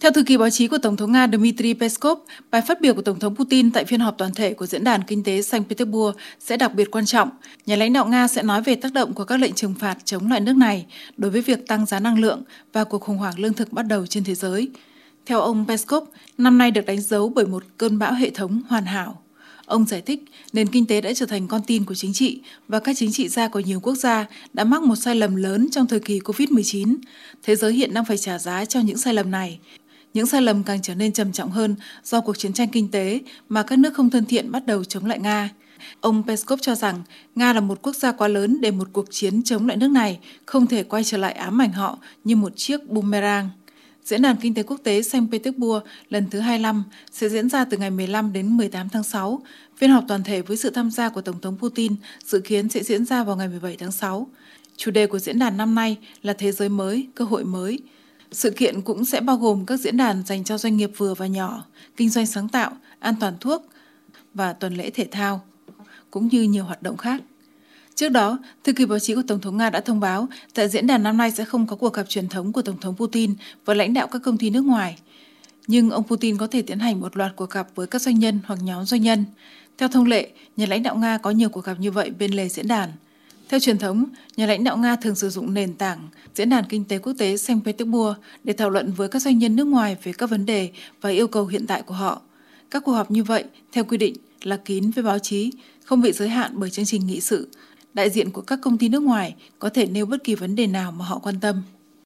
Theo thư ký báo chí của Tổng thống Nga Dmitry Peskov, bài phát biểu của Tổng thống Putin tại phiên họp toàn thể của Diễn đàn Kinh tế Saint Petersburg sẽ đặc biệt quan trọng. Nhà lãnh đạo Nga sẽ nói về tác động của các lệnh trừng phạt chống lại nước này đối với việc tăng giá năng lượng và cuộc khủng hoảng lương thực bắt đầu trên thế giới. Theo ông Peskov, năm nay được đánh dấu bởi một cơn bão hệ thống hoàn hảo. Ông giải thích nền kinh tế đã trở thành con tin của chính trị và các chính trị gia của nhiều quốc gia đã mắc một sai lầm lớn trong thời kỳ Covid-19. Thế giới hiện đang phải trả giá cho những sai lầm này. Những sai lầm càng trở nên trầm trọng hơn do cuộc chiến tranh kinh tế mà các nước không thân thiện bắt đầu chống lại Nga. Ông Peskov cho rằng Nga là một quốc gia quá lớn để một cuộc chiến chống lại nước này không thể quay trở lại ám ảnh họ như một chiếc boomerang. Diễn đàn Kinh tế Quốc tế Saint Petersburg lần thứ 25 sẽ diễn ra từ ngày 15 đến 18 tháng 6. Phiên họp toàn thể với sự tham gia của Tổng thống Putin dự kiến sẽ diễn ra vào ngày 17 tháng 6. Chủ đề của diễn đàn năm nay là Thế giới mới, cơ hội mới. Sự kiện cũng sẽ bao gồm các diễn đàn dành cho doanh nghiệp vừa và nhỏ, kinh doanh sáng tạo, an toàn thuốc và tuần lễ thể thao, cũng như nhiều hoạt động khác. Trước đó, thư ký báo chí của Tổng thống Nga đã thông báo tại diễn đàn năm nay sẽ không có cuộc gặp truyền thống của Tổng thống Putin với lãnh đạo các công ty nước ngoài. Nhưng ông Putin có thể tiến hành một loạt cuộc gặp với các doanh nhân hoặc nhóm doanh nhân. Theo thông lệ, nhà lãnh đạo Nga có nhiều cuộc gặp như vậy bên lề diễn đàn. Theo truyền thống, nhà lãnh đạo Nga thường sử dụng nền tảng Diễn đàn Kinh tế Quốc tế Saint Petersburg để thảo luận với các doanh nhân nước ngoài về các vấn đề và yêu cầu hiện tại của họ. Các cuộc họp như vậy, theo quy định, là kín với báo chí, không bị giới hạn bởi chương trình nghị sự. Đại diện của các công ty nước ngoài có thể nêu bất kỳ vấn đề nào mà họ quan tâm.